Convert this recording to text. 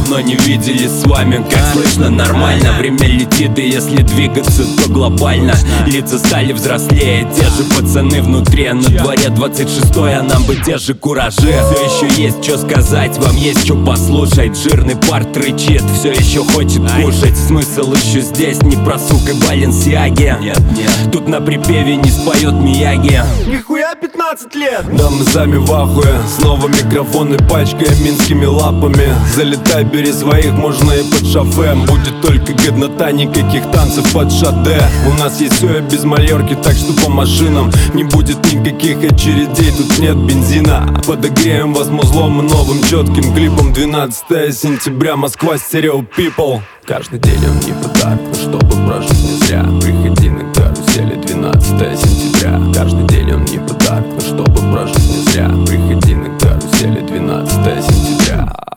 давно не виделись с вами. Как слышно, нормально, время летит, и если двигаться, то глобально. Лица стали взрослее, те же пацаны внутри. На дворе 26-й, а нам бы те же куражи. Все еще есть что сказать, вам есть что послушать. Жирный парт рычит, все еще хочет кушать. Смысл еще здесь, не про сук и Баленсиаги. Нет, тут на припеве не споет Мияги. Нихуя 15 лет! Да мы сами в ахуе, снова микрофоны пачкая минскими лапами. Залетай, бери своих, можно и под шофем. Будет только годнота, никаких танцев под шаде. У нас есть все и без малерки, так что по машинам не будет никаких очередей, тут нет бензина. Подогреем вас музлом и новым четким клипом. 12 сентября, Москва, стерео people. Каждый день он не подарок, но чтобы прожить не зря. Приходи на карусели, 12 сентября. Каждый день он не подарок, но чтобы прожить не зря. Приходи на карусели, 12 сентября.